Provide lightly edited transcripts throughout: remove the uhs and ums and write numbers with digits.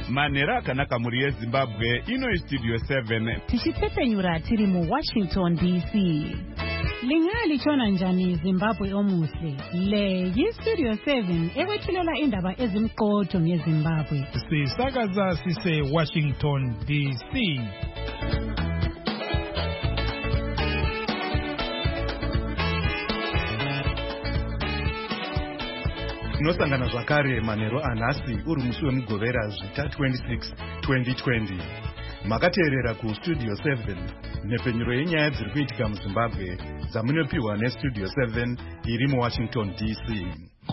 Manera akanaka muri yeZimbabwe ino Studio 7. Tichitepenyura tiri mu Washington DC. Lingali chona njani Zimbabwe omuhle. Le yi-Studio 7 ekwethulela indaba ezimqotho ngeZimbabwe. Sisakaza sise Washington DC. Nosangana zvakare manheru anhasi uri musi wemugovera zvita 26 2020. Makateerera kuStudio 7 nhepfenyuro yenyaya dziri kuitika muZimbabwe dzamunopiwa neStudio 7 iri muWashington DC.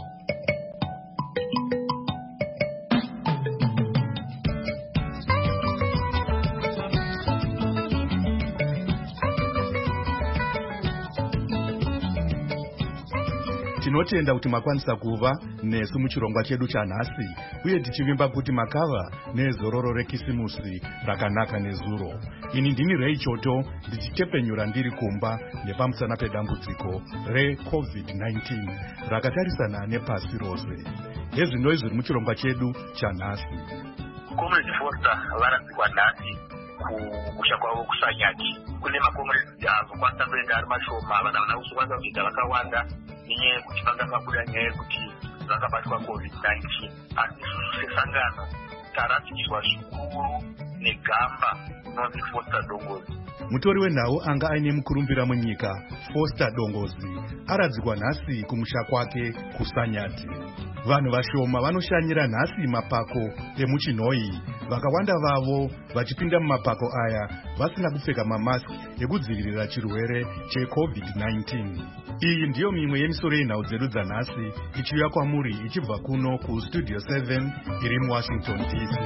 Tinotenda kuti makwanisa kuva nesu muchirongwa chedu chanhasi uye tichivimba kuti makava nezororo rekisimusi rakanaka nezuro. Ini ndini Ray Choto ndichitepenyura ndiri kumba nepamusana pedambudziko reCovid-19 rakatarisana nepasi rose. Hezvino izvi muchirongwa chedu chanhasi. Comrade Foster varadzikwa nhasi kumusha kwavo kuSanyati. Kune makomrades azokwanisa kuenda ari mashoma, vana kuzokwanisa kuita vakawanda nenyaya yekuti vanga vabuda nyaya yekuti vakabatwa COVID-19. Asi isusu sesangano tarasikirwa zvikuru negamba rinonzi Foster Dongozi. Mutori wenhau anga aine mukurumbira munyika Foster Dongozi aradzikwa nhasi kumusha kwake kuSanyati. Vanhu vashoma vanoshanyira nhasi mapako emuchinhoi, vakawanda vavo vachipinda mumapako aya vasina kupfeka mamasiki ekudzivirira chirwere cheCovid-19. Iyi ndiyo mimwe yemisoro yenhau dzedu dzanhasi ichiuya kwamuri ichibva kuno kuStudio 7 iri muWashington DC.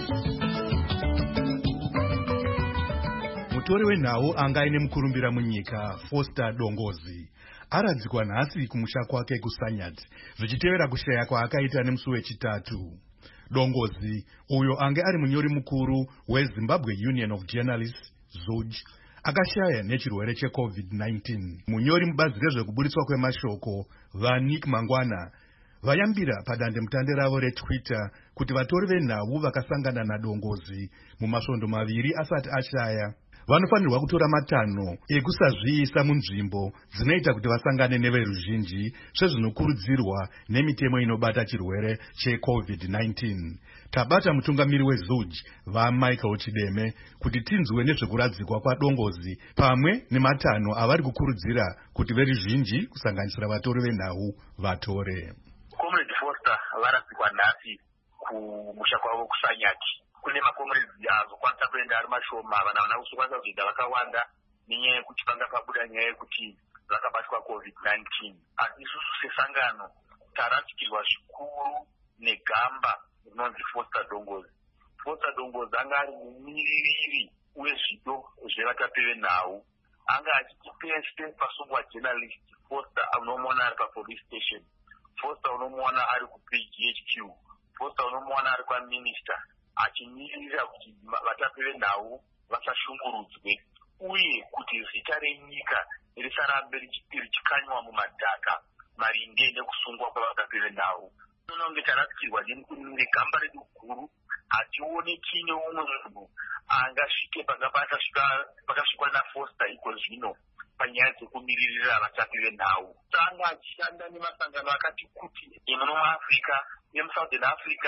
Mutori wenhau anga aine mukurumbira munyika Foster Dongozi aradzikwa nhasi kumusha kwake kuSanyati zvichitevera kushaya kwaakaita nemusi wechitatu. Dongozi uyo ange ari munyori mukuru weZimbabwe Union of Journalists ZUJ akashaya nechirwere cheCovid-19. Munyori mubazi rezvekuburitswa kwemashoko vaNick Mangwana vayambira padandemutande ravo reTwitter kuti vatori venhau vakasangana naDongozi mumasvondo maviri asati ashaya vanofanirwa kutora matanho ekusazviisa munzvimbo dzinoita kuti vasangane neveruzhinji sezvinokurudzirwa nemitemo inobata chirwere cheCovid-19. Tabata mutungamiri weZUJ vaMichael Chideme kuti tinzwe nezvekuradzikwa kwaDongozi pamwe nematanho avari kukurudzira kuti veruzhinji kusanganisira vatori venhau vatore. Comrade Foster varadzikwa nhasi kumusha kwavo kuSanyati. Kune makomrades azokwanisa kuenda ari mashoma, vana kuzokwanisa kuita vakawanda nenyaya yekuti vanga vabuda nyaya yekuti vakabatwa COVID-19. Asi isusu sesangano tarasikirwa zvikuru negamba rinonzi Foster Dongozi. Foster Dongozi anga ari mumiririri wezvido zvevatapi venhau. Anga achiti pese pasungwa journalist Foster unomuona ari papolice station, Foster unomuona ari kuPGHQ, Foster unomuona ari kwaMinister achimirira kuti vatapi venhau vasashungurudzwe uye kuti zita renyika risarambe richikanywa mumadhaka maringe nekusungwa kwavatapi venhau. Unonge tarasikirwa negamba redu guru, hationeki neumwe munhu angasvike pakasvikwa naFoster iko zvino panyaya dzekumiririra vatapi venhau. Anga achishanda nemasangano akati kuti emuno muAfrica, nemuSouthern Africa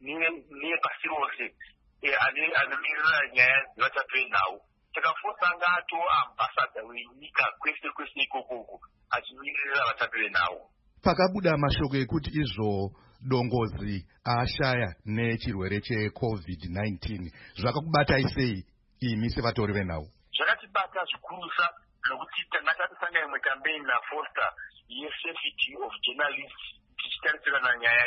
nepasi rose anomirira nyaya dzevatapi venhau. Saka Foster anga atova ambassador wenyika kwese ikokoko achimiririra vatapi venhau. Pakabuda mashoko ekuti izvo Dongozi ashaya nechirwere cheCovid-19 zvakakubatai sei imi sevatori venhau? Zvakatibata zvikurusa nokuti tanga tatisanga imwe campaign naFoster yeSafety of Journalists tichitarisirana nyaya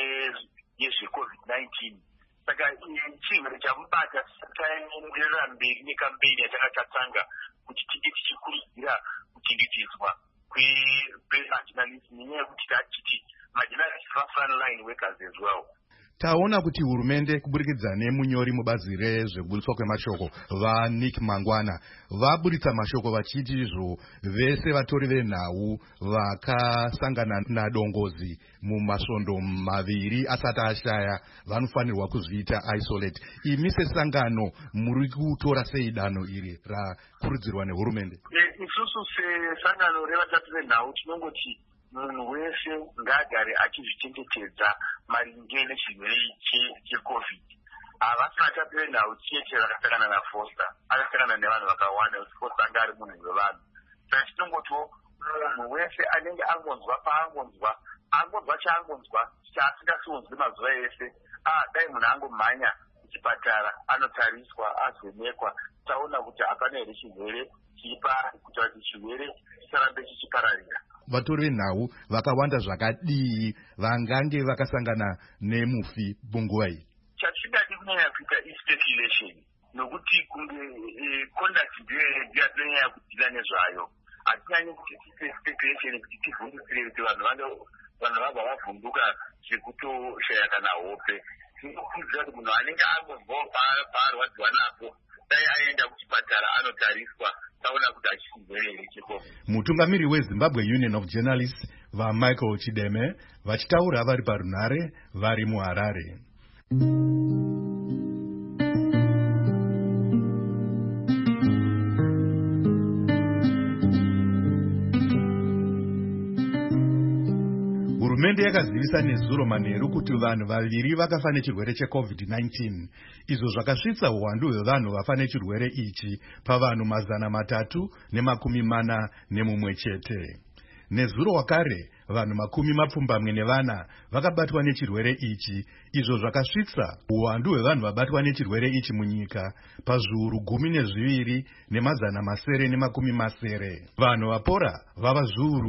yezveCovid-19. Saka chirwere chamubata taenderera mberi nekampeni yatakatatanga kuti tinge tichikurudzira kuchengetedzwa kwejournalists nenyaya yekuti tachiti majournalists are frontline workers as well. taona kuti hurumende kuburikidza nemunyori mubazi rezvekuburiswa kwemashoko vaNick Mangwana vaburitsa mashoko vachiti izvo vese vatori venhau vakasangana nadongozi mumasvondo maviri asati ashaya vanofanirwa kuzviita isolate. Imi sesangano muri kutora sei danho iri rakurudzirwa nehurumende? Isusu sesangano revatatu venhau tinongoti munhu wese ngagare achizvichengetedza maringe nechirwere cheCovid. Havasi vatatu venhau chete vakasangana naFoster, akasangana nevanhu vakawanda kuti Foster anga ari munhu wevanhu. Saka tinongotiwo munhu wese anenge angonzwa chaangonzwa chaasingasonzwi mazuva ese, dai munhu angomhanya kuchipatara anotariswa azonekwa taona kuti hapana here chirwere chiripa kuita kuti chirwere chisarambe chichipararira. Vatori venhau vakawanda zvakadii vangange vakasangana nemufi munguva iyi? Chatingadi kunyanya kuita speculation nokuti kunge conduct ndiyanyanya kudila nezvayo. Hatinyanyi kuti tiite speculation kuti tivhundutsire kuti vanhu vabva vavhunduka zvekutoshaya kana hope. Tinokurudzira kuti munhu anenge angomvawo paarwadziwa napo dai aenda kuchipatara anotariswa taona kuti achirwere cheCovid. Mutungamiri weZimbabwe Union of Journalists vaMichael Chideme vachitaura vari parunhare vari muHarare. Hurumende yakazivisa nezuro manheru kuti vanhu vaviri vakafa nechirwere cheCovid-19. Izvo zvakasvitsa uwandu hwevanhu vafa nechirwere ichi pavanhu 341 chete. Nezuro wakare vanhu 24 vakabatwa nechirwere ichi, izvo zvakasvitsa uwandu hwevanhu vabatwa nechirwere ichi munyika pazviuru 12,960. Vanhu vapora vava zviuru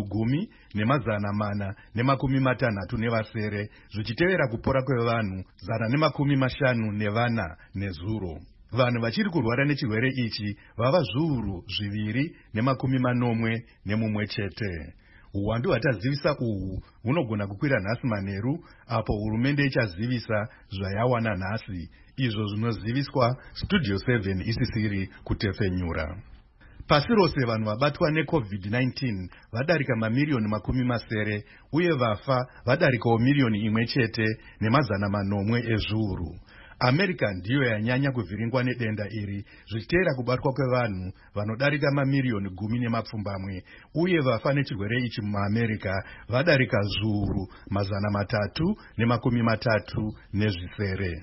10,467 zvichitevera kupora kwevanhu 154 nezuro. Vanhu vachiri kurwara nechirwere ichi vava zviuru 2,081 chete. Uwandu hwatazivisa uhu hunogona kukwira nhasi manheru apo hurumende ichazivisa zvayawana nhasi, izvo zvinoziviswa Studio 7 isisiri kutefenyura. Pasi rose vanhu vabatwa neCovid-19 vadarika mamiliyoni 10 uye vafa vadarikawo miliyoni 1 chete ne400 ezviuru. America ndiyo yanyanya kuvhiringwa nedenda iri zvichiteera kubatwa kwevanhu vanodarika mamiliyoni 10 uye vafa nechirwere ichi muAmerica vadarika zviuru 337.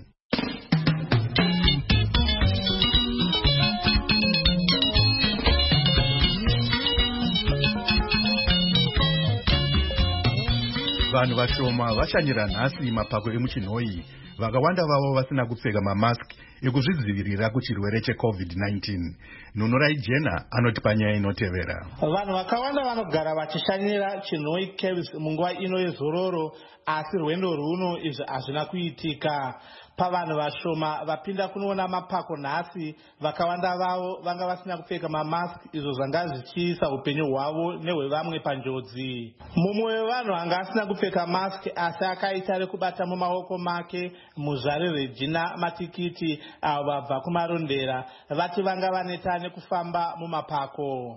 Vanhu vashoma vashanyira nhasi mapako emuchinhoi, vakawanda vavo vasina kupfeka mamask ekuzvidzivirira kuchirwere cheCovid-19. Nunurai Jena anoti panyaya inotevera. Vanhu vakawanda vanogara vachishanyira chinhoi caves munguva ino yezororo, asi rwendo runo izvi hazvina kuitika. Pavanhu vashoma vapinda kunoona mapako nhasi, vakawanda vavo vanga vasina kupfeka mamask, izvo zvanga zvichiisa upenyu hwavo nehwevamwe panjodzi. Mumwe wevanhu anga asina kupfeka mask asi akaita rekubata mumaoko make muzvare Regina matikiti avo vabva kumarondera vati vanga vaneta nekufamba mumapako.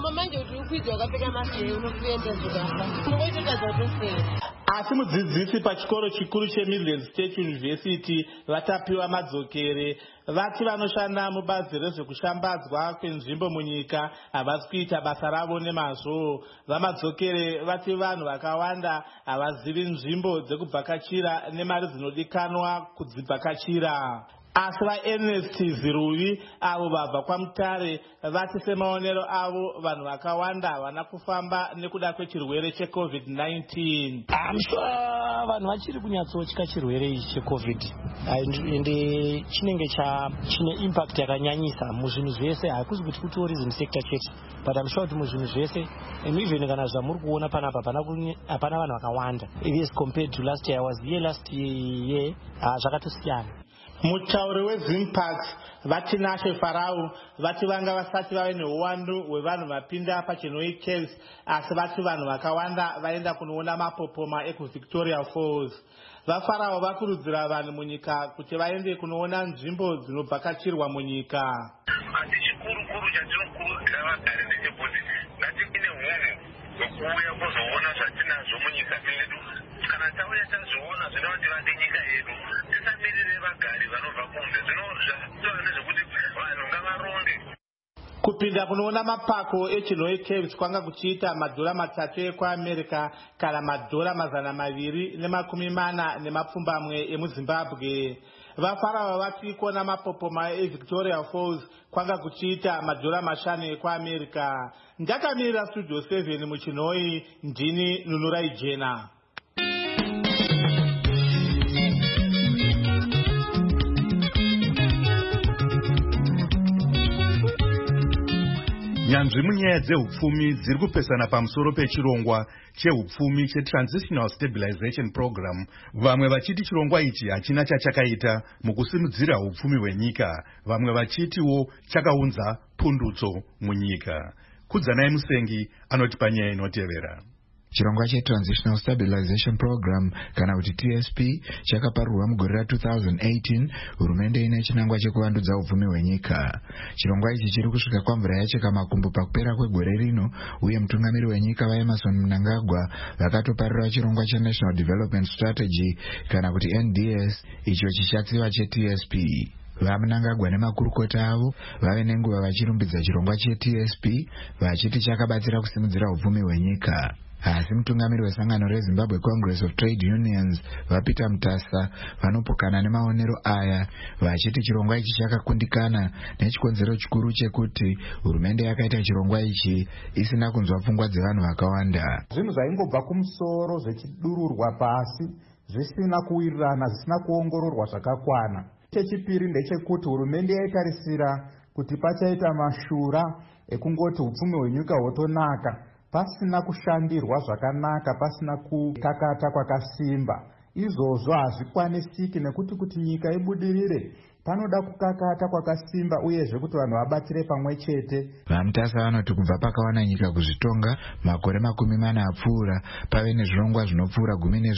Asi mudzidzisi pachikoro chikuru cheMidland State University vatapiwa madzokere. Vati vanoshanda mubazi rezvekushambadzwa kwenzvimbo munyika havasi kuita basa ravo nemazvo. Vamadzokere vati vanhu vakawanda havazivi nzvimbo dzekubvakachira nemari dzinodikanwa kudzibvakachira. Asi vaErnest Ziruvi avo vabva kwaMutare vati semaonero avo vanhu vakawanda havana kufamba nekuda kwechirwere cheCovid-19. Vanhu vachiri kunyatsotya chirwere ichi cheCovid ende chinenge chine impact yakanyanyisa muzvinhu zvese, hakusi kuti kuti tourism sector chete, but I'm sure kuti muzvinhu zvese, and even kana zvamuri kuona panapa hapana vanhu vakawanda. It is compared to last year, I was here last year, zvakatosiyana. Mutauri weZimparks vatinashe Farau vati vanga vasati vave neuwandu hwevanhu vapinda paChinoi Caves, asi vati vanhu vakawanda vaenda kunoona mapopoma ekuVictoria Falls. VaFarao vakurudzira vanhu munyika kuti vaende kunoona nzvimbo dzinovhakachirwa munyika. Asi chikuru chatinokurudzira vagari ndechekuti ngative hunhu hwekuuya kuzoona zvatinazvo munyika medu. Kana tauya tazviona zvinovativande nyika yedu, tisamirire vagari vanobva kunze. Zvinova nezvekuti vanhu ngavaronde. Kupinda kunoona mapako eChinoi Caves kwanga kuchiita $300 ekwaAmerica kana $240 emuZimbabwe. VaFarao vati kuona mapopoma eVictoria Falls kwanga kuchiita $5 ekwaAmerica. Ndakamirira Studio 7 muChinoi, ndini Nunurai Jena. Nyanzvi munyaya dzehupfumi dziri kupesana pamusoro pechirongwa chehupfumi cheTransitional Stabilization Program, vamwe vachiti chirongwa ichi hachina chachakaita mukusimudzira hupfumi hwenyika, vamwe vachitiwo chakaunza pundutso munyika. Kudzanai Musengi anoti panyaya inotevera. Chirongwa cheTransitional Stabilization Program kana kuti TSP chakaparurwa mugore ra2018. Hurumende ine chinangwa chekuvandudza hupfumi hwenyika. Chirongwa ichi chiri kusvika kwamvura yacheka makumbo pakupera kwegore rino, uye mutungamiri wenyika vaEmerson Mnangagwa vakatoparura chirongwa cheNational Development Strategy kana kuti NDS, icho chichatsiva cheTSP. VaMnangagwa nemakurukota avo vave nenguva vachirumbidza chirongwa cheTSP vachiti chakabatsira kusimudzira hupfumi hwenyika. Asi mutungamiri wesangano reZimbabwe Congress of Trade Unions vaPeter Mutasa vanopokana nemaonero aya, vachiti chirongwa ichi chakakundikana nechikonzero chikuru chekuti hurumende yakaita chirongwa ichi isina kunzwa pfungwa dzevanhu vakawanda. Zvinhu zvaingobva kumusoro zvichidururwa pasi zvisina kuwirirana, zvisina kuongororwa zvakakwana. Chechipiri ndechekuti hurumende yaitarisira kuti pachaita mashura ekungoti hupfumi hwenyika hwotonaka pasina kushandirwa zvakanaka, pasina kukakata kwakasimba. Izvozvo hazvikwanisiki nekuti kuti nyika ibudirire panoda kukakata kwakasimba uyezve kuti vanhu vabatire pamwe chete. VaMutasa vanoti kubva pakawana nyika kuzvitonga makore 40 apfuura, pave nezvirongwa zvinopfuura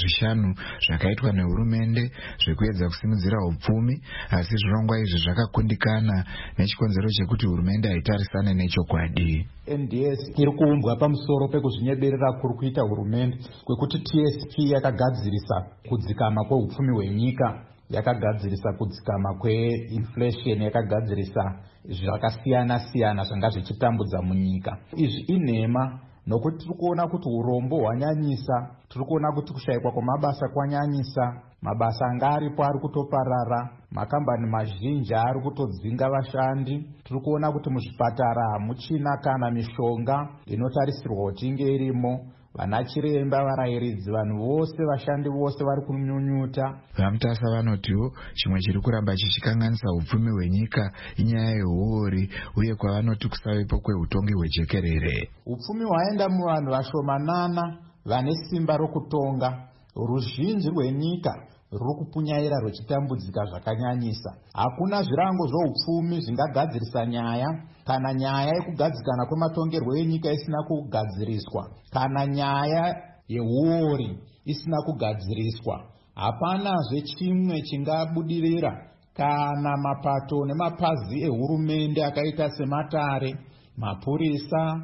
15 zvakaitwa nehurumende zvekuedza kusimudzira hupfumi, asi zvirongwa izvi zvakakundikana nechikonzero chekuti hurumende haitarisane nechokwadi. NDS iri kuumbwa pamusoro pekuzvinyeberera kuri kuita hurumende kwekuti TSP yakagadzirisa kudzikama kwehupfumi hwenyika, yakagadzirisa kudzikama kweinflation, yakagadzirisa zvakasiyana-siyana zvanga zvichitambudza munyika. Izvi inhema nokuti tiri kuona kuti urombo hwanyanyisa, tiri kuona kuti kushayikwa kwamabasa kwanyanyisa, mabasa anga aripo ari kutoparara, makambani mazhinji ari kutodzinga vashandi. Tiri kuona kuti muzvipatara hamuchina kana mishonga inotarisirwa kuti inge irimo. Vana chiremba, varayiridzi, vanhu vose, vashandi vose vari kunyunyuta. VaMutasa vanotiwo chimwe chiri kuramba chichikanganisa hupfumi hwenyika inyaya yehuori, uye kwavanoti kusavepo kwehutongi hwejekerere. Hupfumi hwaenda muvanhu vashomanana vane simba rokutonga. Ruzhinji rwenyika ruri kupunyaira ruchitambudzika zvakanyanyisa. Hakuna zvirango zvoupfumi zvingagadzirisa nyaya, kana nyaya yekugadzikana kwematongerwo enyika isina kugadziriswa, kana nyaya yehuori isina kugadziriswa. Hapanazve chimwe chingabudirira kana mapato nemapazi ehurumende akaita sematare, mapurisa,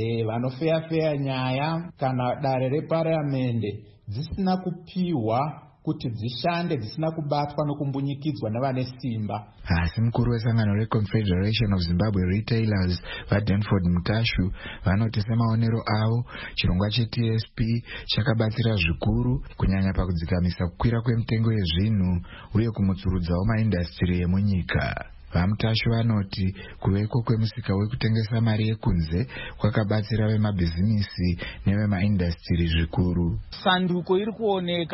vanofeya nyaya kana dare reparliamende dzisina kupiwa kuti dzishande, dzisina kubatwa nokumbunyikidzwa nevane simba. Asi mukuru wesangano reConfederation of Zimbabwe Retailers vaDanford Mutashu vanoti semaonero avo chirongwa cheTSP chakabatsira zvikuru kunyanya pakudzikamisa kukwira kwemitengo yezvinhu uye kumutsurudzawo maindastiri emunyika. VaMutashu vanoti kuveko kwemusika wekutengesa mari yekunze kwakabatsira vemabhizinisi nevemaindastiri zvikuru. Sanduko iri kuoneka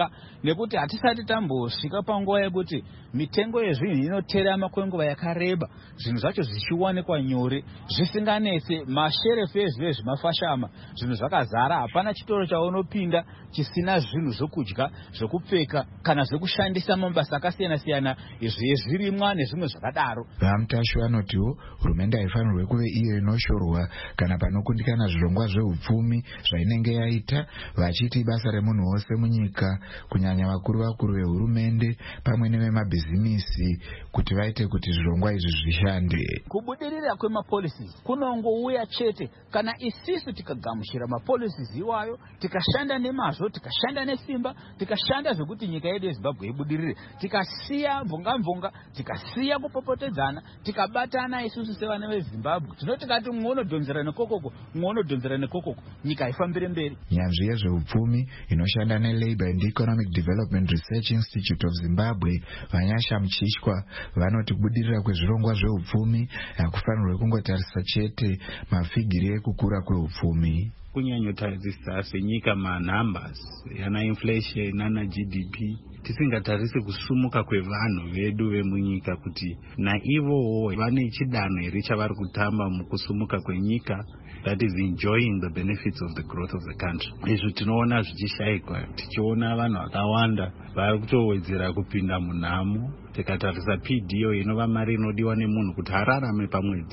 nekuti hatisati tambosvika panguva yekuti mitengo yezvinhu inotera makwenguva yakareba, zvinhu zvacho zvichiwanikwa nyore zvisinganetse. Masherefu ezvive zvemafashama, zvinhu zvakazara, hapana chitoro chaunopinda chisina zvinhu zvokudya, zvokupfeka kana zvokushandisa mabasa akasiyana-siyana zvezvirimwa nezvimwe zvakadaro. Vamutashi vanotiwo hurumende haifanirwe kuve iyo inoshorwa kana panokundikana zvirongwa zveupfumi zvainenge yaita, vachiti basa remunhu wose munyika, kunyanya vakuru vehurumende pamwe nevemabhizimisi, kuti vaite kuti zvirongwa izvi zvishande. Kubudirira kwemapolicies kunongouya chete kana isisu tikagamuchira mapolicies iwayo, tikashanda nemazvo, tikashanda nesimba, tikashanda zvekuti nyika yedu yeZimbabwe ibudirire, tikasiya mvonga, tikasiya kupopotedzana, tikabatana isusu sevana veZimbabwe, tinotikati mwounodhonzera nekokoko, mwounodhonzera nekokoko, nyika haifambire mberi. Nyanzvi yezveupfumi inoshanda neLabour and Economic Development Research Institute of Zimbabwe, Vanyasha Mchishwa, vanoti kubudirira kwezvirongwa zveupfumi hakufanirwe kungotarisa chete mafigiri ekukura kweupfumi. Kunyanyotarisisa senyika manumbers yana inflation nana GDP, tisingatarisi kusumuka kwevanhu vedu vemunyika kuti naivowo vane chidanho here chavari kutamba mukusumuka kwenyika, that is enjoying the benefits of the growth of the country. Izvo tinoona zvichishayikwa, tichiona vanhu vakawanda vari kutowedzera kupinda munhamo. Tikatarisa PDO inova mari inodiwa nemunhu kuti ararame pamwedzi,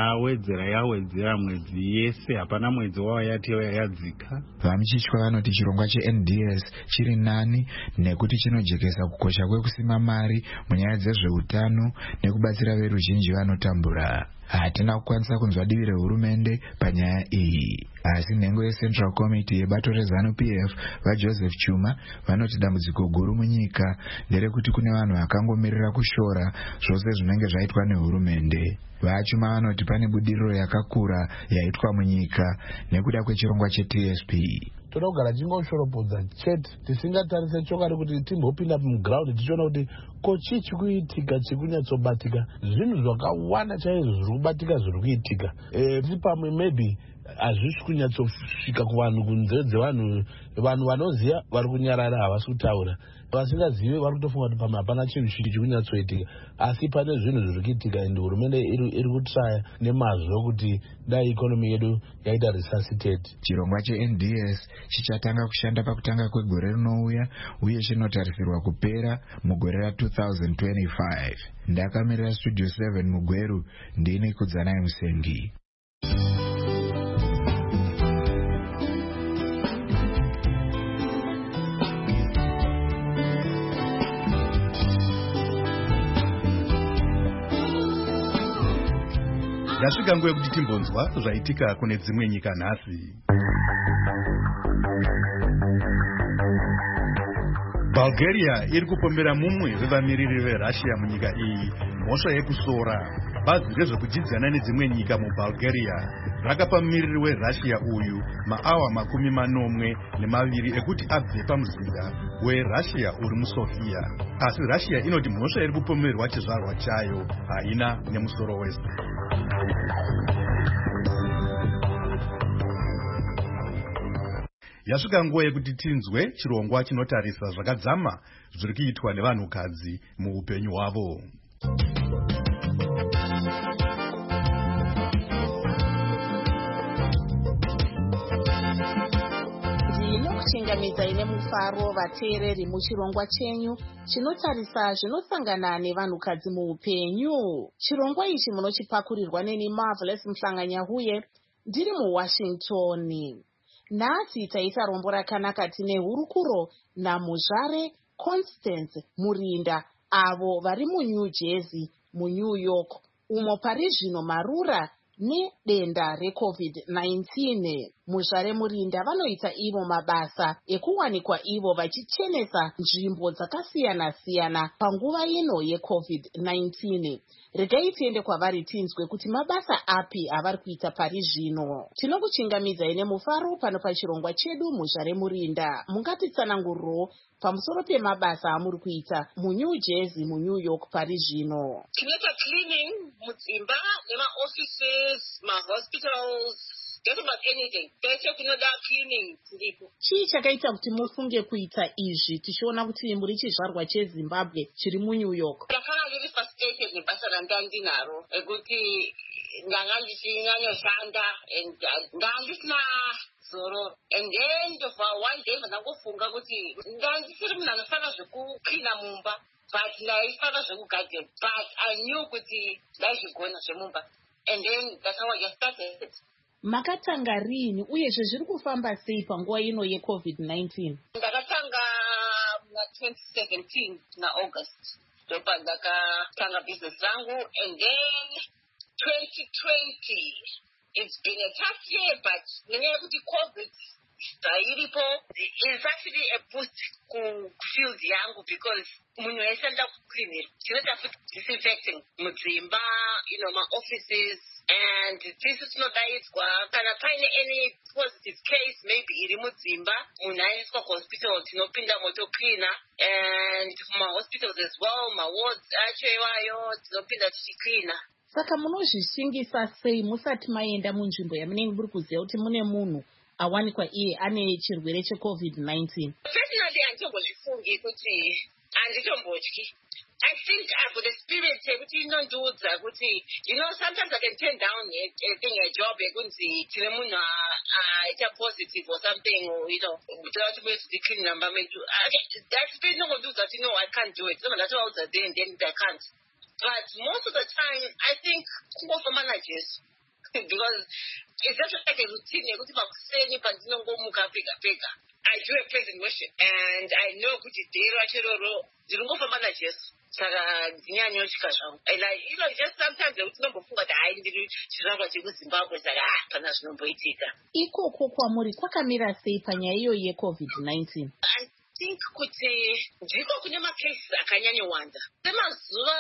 yawedzera mwedzi yese, hapana mwedzi wava yati yadzika. Vamchishwa vanoti chirongwa cheNDS chiri nani nekuti chinojekesa kukosha kwekusima mari munyaya dzezveutano nekubatsira veruzhinji vanotambura. Hatina kukwanisa kunzwa divi rehurumende panyaya iyi, asi nhengo yeCentral Committee yebato reZANU-PF vaJoseph Chuma vanoti dambudziko guru munyika nderekuti kune vanhu vakangomirira kushora zvose zvinenge zvaitwa nehurumende. Vachuma vanoti pane budiriro yakakura yaitwa munyika nekuda kwechirongwa cheTSP. Toda kugara tingoshoropodza chete, tisingatarise chokwadi kuti timbopinda muground tichiona kuti kochi chikuitika chikunyatsobatika, zvinhu zvakawanda chaizvo zviri kubatika zviri kuitika. Pamwe maybe hazvisi kunyatsosvika kuvanhu kunzeve dzevanhu, vanhu vanoziva vari kunyarara havasi kutaura, vasingazivi vari kutofunga kuti pamwe hapana chinhu chiri kunyatsoitika, asi pane zvinhu zviri kuitika ende hurumende iri kutraya nemazvo kuti dai ikonomi yedu yaita resuscitate. Chirongwa cheNDS chichatanga kushanda pakutanga kwegore rinouya uye chinotarisirwa kupera mugore ra2025. Ndakamirira Studio 7 muGweru, ndini Kudzanai Musengi. Ndasvika nguva yekuti timbonzwa zvaitika kune dzimwe nyika nhasi. Bulgaria iri kupombera mumwe wevamiriri veRussia munyika iyi mhosva yekusora. Bazi rezvekudzidzana nedzimwe nyika muBulgaria rakapa mumiriri weRussia uyu maawa 42 ekuti abve pamuzinda weRussia uri muSofia. Asi Russia inoti mhosva iri kupomberwa chizvarwa chayo haina nemusoro wese. Yasvika nguva yekuti tinzwe chirongwa chinotarisa zvakadzama zviri kuitwa nevanhukadzi muupenyu hwavo. Ndinokuchingamidza ine mufaro vateereri muchirongwa chenyu chinotarisa zvinosangana nevanhukadzi muupenyu. Chirongwa ichi munochipakurirwa neni Marvelous Mhlanganyahuye, ndiri muWashington. Nhasi taita rombo rakanaka tine hurukuro naMuzvare Constance Murinda, avo vari muNew Jersey muNew York, umo pari zvino marura nedenda reCovid-19. Muzvare Murinda vanoita ivo mabasa ekuwanikwa ivo vachichenesa nzvimbo dzakasiyana-siyana panguva ino yeCovid-19. Regai tiende kwavari tinzwe kuti mabasa api avari kuita pari zvino. Tinokuchingamidza ine mufaro pano pachirongwa chedu Muzvare Murinda. Mungatitsananguriro pamusoro pemabasa amuri kuita muNew Jersey muNew York pari zvino. Tinoita cleaning mudzimba nemaoffices, mahospitals, just about anything. Peshe kunoda cleaning dziripo. Chii chakaita kuti mufunge kuita izvi tichiona kuti muri chizvarwa cheZimbabwe chiri muNew York? Ndakanga ndiri frustrated nebasa ranga ndinaro rekuti ndanga ndichinyanya and ndandisina zororo. And then one day ndangofunga kuti ndandisiri munhu anofana zvekucleana mumba, but ndaifana zvekugarden, but I knew kuti ndaizvigona zvemumba. And then that's how I just started. Makatanga rini uyezve zviri kufamba sei panguva ino yeCovid-19? Ndakatanga muna 2017 na August. Ndopa ndakatanga business rangu, and then 2020 it's been a tough year, but nenyaya yekuti COVID iripo, it's actually a boost ku field yangu because munhu wese anoda kucleanira. Tinoita futi disinfecting mudzimba, my offices, and tisu tinodaidzwa kana paine any positive case maybe iri mudzimba, munhu aiswa kuhospital, tinopinda moto cleaner, and mahospitals as well, mawards acho iwayo tinopinda tichicleana. Saka munozvishingisa sei musati maenda munzvimbo yamunenge muri kuziva kuti mune munhu awanikwa iye ane chirwere cheCovid-19? Personally, handitombozvifungi kuti handitombotyi. I think I've got the spirit yekuti inondiudza kuti, sometimes I can turn down a job yekunzi tine munhu aita positive or something, or toda kuti muye clean number medu. That spirit inongondiudza kuti no, I can't do it. Ndatovaudza then I can't. But most of the time, I think kungofamba naJesu. Because it's just like a routine yekuti pakuseni pandinongomuka pega. I do a praise and worship, and I know kuti dero achiroro ndinongofamba naJesu. Saka ndinyanyoshika zvangu. Like, just sometimes unombofunga kuti hai ndiri chizvarwa chekuZimbabwe, saka pana zvinomboitika. Ikoko kwamuri kwakamira sei panyaya iyo yeCovid-19? I think kuti ndiko kune macases akanyanyowanda. Semazuva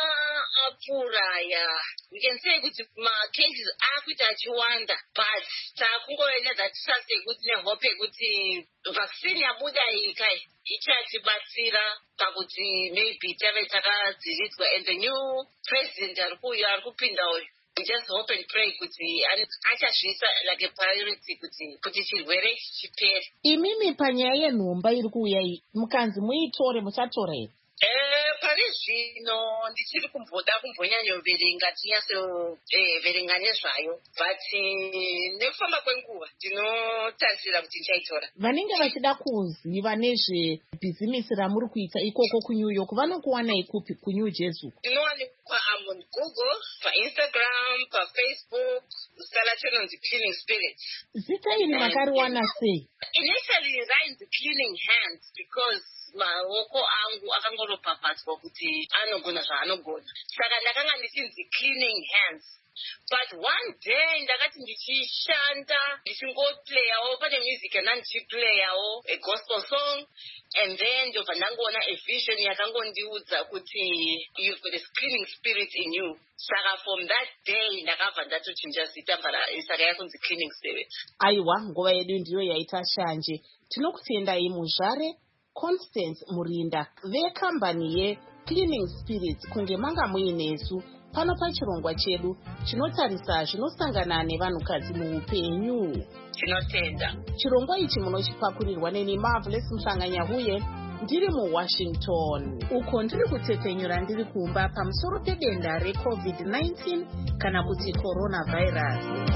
apfuura, we can say kuti macases akuita achiwanda, but takungova datisase kuti nehope yekuti vaccine yabuda iyi kai ichatibatsira pakuti maybe tave takadziridzwa, and the new president ari kupinda uyu. We just hope and pray kuti achazviisa like a priority kuti chirwere chipere. Imimi panyaya yenhomba iri kuuya iyi mukanzi muitore, muchatora here? Pane zvino ndichiri kumboda kumbonyanyoverenga tinyatsoverenga nezvayo, but nekufamba kwenguva ndinotarisira kuti ndichaitora. Vanenge vachida kuziva nezvebhizimisi ramuri kuita ikoko kuNew York vanokuwanai kupi kuNew Jersey? Ndinowanikwa on Google, paInstagram, paFacebook, zita chinonzi Cleaning Spirit. Zita iri makariwana sei? Initially rainzi Cleaning Hands because maoko angu akangoropapadzwa kuti anogona zvaanogona, saka ndakanga ndichinzi Cleaning Hands. But one day ndakati ndichishanda ndichingoplayawo, pane music yandandichiplayawo a gospel song, and then ndobva ndangoona a vision yakangondiudza kuti you've got a cleaning spirit in you. Saka from that day ndakabva ndatochinja zita saka yakunzi Cleaning Spirit. Aiwa, nguva yedu ndiyo yaita shanje. Tinokutendai muzvare Constance Murinda vekambani yeCleaning Spirit kunge manga muinesu pano pachirongwa chedu chinotarisa zvinosangana nevanhukadzi muupenyu. Tinotenda. Chirongwa ichi munochipakurirwa neni Marvelous Msanganyahuye ndiri muWashington, uko ndiri kutetenyura ndiri kumba pamusoro pedenda reCovid-19 kana kuti coronavirus.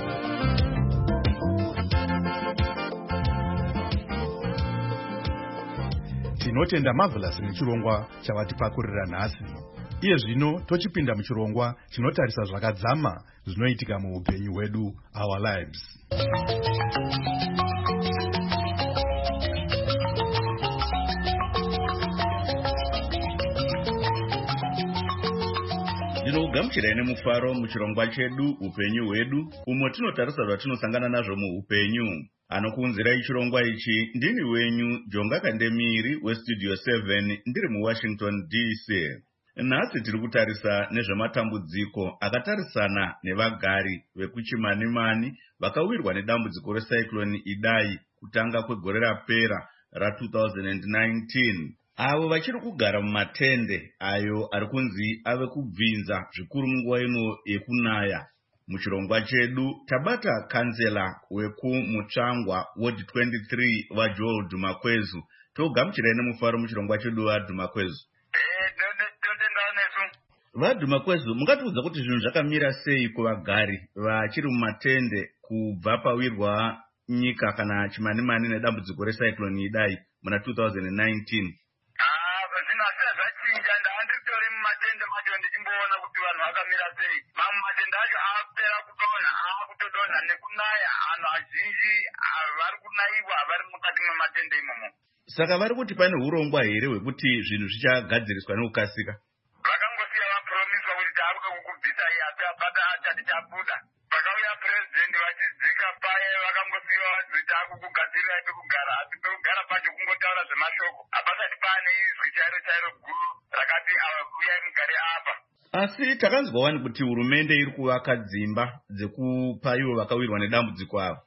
Tinotenda Marvelous nechirongwa chavatipakurira nhasi. Iye zvino tochipinda muchirongwa chinotarisa zvakadzama zvinoitika muupenyu hwedu, our lives. Ndinokugamuchirai nemufaro muchirongwa chedu upenyu hwedu, umo tinotarisa zvatinosangana nazvo muupenyu. Anokuunzirai chirongwa ichi ndini wenyu Jonga Kandemiri weStudio 7 ndiri muWashington DC. Nhasi tiri kutarisa nezvematambudziko akatarisana nevagari vekuChimanimani vakawirwa nedambudziko recyclone Idai kutanga kwegore rapera ra2019. Avo vachiri kugara mumatende ayo ari kunzi ave kubvinza zvikuru munguva ino yekunaya. Muchirongwa chedu tabata kansela wekumutsvangwa Ward 23 vaJoel Dhumakwezu. Togamuchirai nemufaro muchirongwa chedu vaDhumakwezu. VaDhumakwezu, mungatiudza kuti zvinhu zvakamira sei kuvagari vachiri mumatende kubva pawirwa nyika kana chimanimani nedambudziko recyclone Idai muna 2019? Saka vari kuti pane urongwa here hwekuti zvinhu zvichagadziriswa nekukasika? Vakangosiya vapromiswa kuti taakuda kukubvisa iyi asi apata achati chabuda. Vakauya purezidendi vachidzika paye vakangosiya vati taakukugadzirirai pekugara asi pekugara pacho kungotaura zvemashoko. Hapasati paane izwi chairo chairo guru rakati uyai mugare apa. Asi takanzwawani kuti hurumende iri kuvaka dzimba dzekupa ivo vakawirwa nedambudziko avo.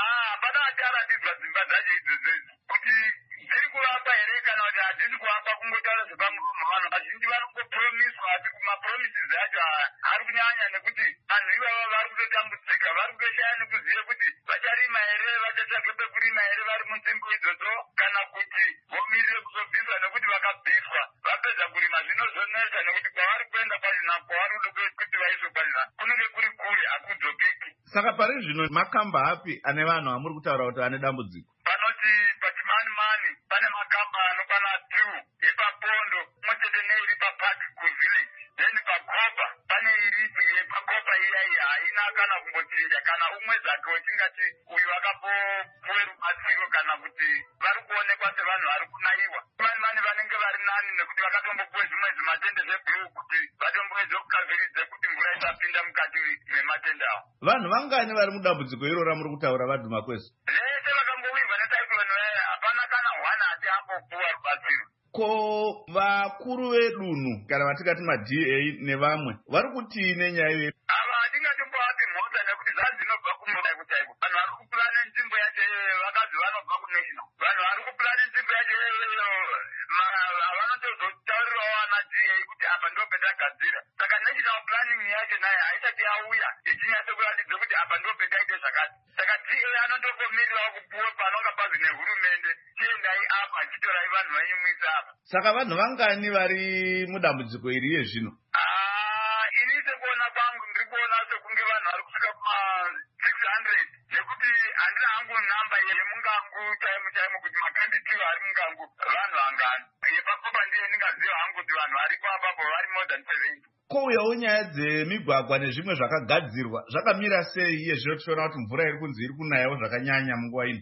Saka pari zvino makamba api ane vanhu amuri kutaura kuti ane dambudziko? Panoti pachimanimani pane makamba anokwana 2 ipapondo mwechete neiri paPark Village. Then paKopa pane iripi yepaKopa iya haina kana kumbochinja kana umwe zvake wechingati uyu akapopuwe rubatsiro kana kuti vari kuonekwa sevanhu vari kunaiwa. Manimani vanenge vari nani nekuti vakatombopuwe zvimwe zvimatende zveblue kuti vatombowedze kukaviridze kuti mvura isapinda mukati mematende avo. Vanhu vangani vari mudambudziko irora muri kutaura vaDhumakwezu? Vese vakambowirwa necyclone hapana kana 1 ati ambopuwa rubatsiro. Ko vakuru vedunhu kana vatikati maDA nevamwe vari kuti nenyaya iyoyi? Ava hatingatombovapi mhosva nekuti zvazinobva kumoda kutaiko. Vanhu vari kupurane nzvimbo yacho vakazi vanobva kunational. Vanhu vari kupurane nzvimbo yacho vanotozotaurirawo ana DA kuti apa ndo petagadzira. Saka national planning yacho nayo haisati yauya ichinyatsokuratidza kuti apa ndo petaite zvakati. Saka DA anotongomirirawo kupuwa panonga pazi nehurumende chiendai apa chitorai vanhu vanyumwisa apa. Saka vanhu vangani vari mudambudziko iri iye zvino? Ini sekuona kwangu ndiri kuona sekunge vanhu vari kusvika kuma 600 nekuti handina hangu nhamba yemungangu chaimo kuti makandidhiwo ari mungangu vanhu vangani. Yepakopa ndiye ndingaziva hangu kuti vanhu varipo apapo vari more than 70. Kouyawo nyaya dzemigwagwa nezvimwe zvakagadzirwa zvakamira sei iye zvino tichiona kuti mvura iri kunzi iri kunayawo zvakanyanya munguva ino?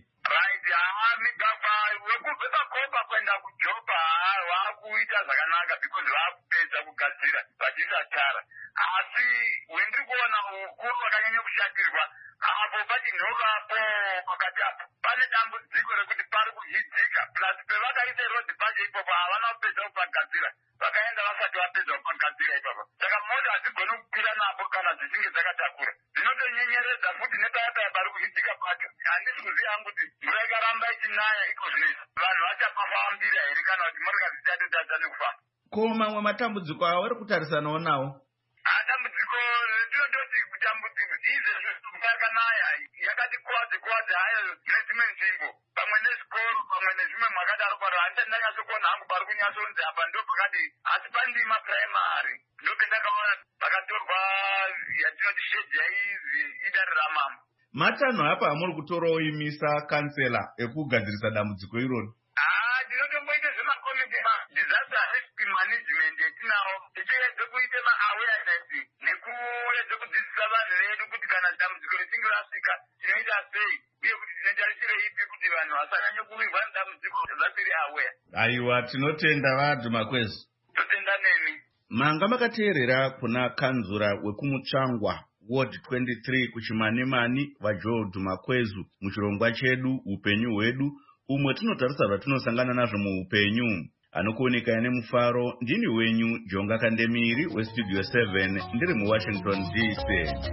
Migwagwa wekubve paKopa kuenda kuJopa waakuita zvakanaka because vaakupedza kugadzira vachiisa tara. Asi wendiri kuona ukuru wakanyanya kushatirwa apo pachinhovapo pakati apo pane dambudziko rekuti pari kuhidzika plus pevakaisa road pacho ipopo havana kupedza kupagadzira vakaenda vasati vapedza kupagadzira ipapo. Saka mota hadzigoni kukwira napo kana dzichinge dzakatakura. Zvinotonyenyeredza futi nepayapaya pari kuhidzika pacho. Handisi kuziva hangu kuti mvura ikaramba ichinaya iko zvinoita vanhu vachapafambira here kana kuti motokari dzichatotadza nekufamba. Ko mamwe matambudziko avo vari kutarisanawo nawo? Dambudziko tinototi kutambudziko izvezvo mvura yakanaya yakati kuwadze hayo nedzimwe nzvimbo pamwe nezvikoro pamwe nezvimwe mwakadaro kwaro handisati ndanyatsokuona hangu pari kunyatsonzi apa ndo pakati asi pandima primary ndo pendakaona pakatorwa yatinoti shedhi yaizi idare ramama. Matanho apa amuri kutorawo imisa kansela ekugadzirisa dambudziko iroro? Ndinotomboita zvemakomiti disaster risk management yetinawo tichiedze kuite maawareness nekuedze kudzidzisa vanhu vedu kuti kana dambudziko richinge rasvika tinoita sei uye kuti tinotarisire ipi kuti vanhu vasanyanye kuwirwa nedambudziko vasiri aware. Aiwa, tinotenda vaDhumakwezu. Totenda nemi. Manga makateerera kuna kanzura wekumutsvangwa Ward 23 kuchimanimani vaJoel Dhumakwezu muchirongwa chedu upenyu hwedu umwe tinotarisa zvatinosangana nazvo muupenyu. Anokuoneka nemufaro ndini wenyu Jonga Kandemiri weStudio 7 ndiri muWashington DC.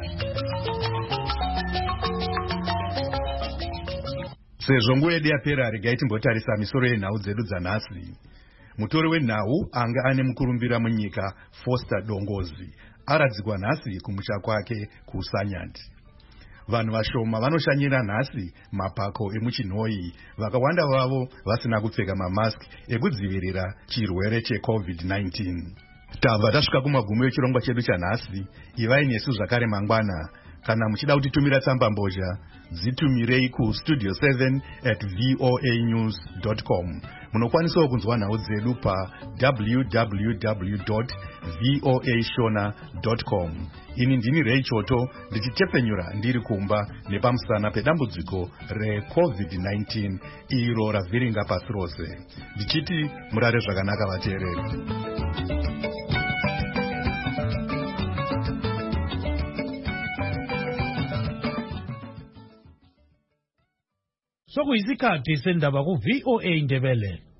Sezvo nguva yedu yapera, regai timbotarisa misoro yenhau dzedu dzanhasi. Mutori wenhau anga ane mukurumbira munyika Foster Dongozi aradzikwa nhasi kumusha kwake kuSanyati. Vanhu vashoma vanoshanyira nhasi mapako emuchinhoi, vakawanda vavo vasina kupfeka mamaski ekudzivirira chirwere cheCovid-19. Tabva tasvika kumagumo echirongwa chedu chanhasi. Ivai nesu zvakare mangwana. Kana muchida kutitumira tsamba mbozha, dzitumirei kustudio7@voanews.com. Munokwanisawo kunzwa nhau dzedu pa www.voashona.com. Ini ndini Ray Choto ndichitepenyura ndiri kumba nepamusana pedambudziko reCovid-19 iro ravhiringa pasi rose. Ndichiti murare zvakanaka vateereri. Sokuyisikhathi sendaba ku VOA Ndebele.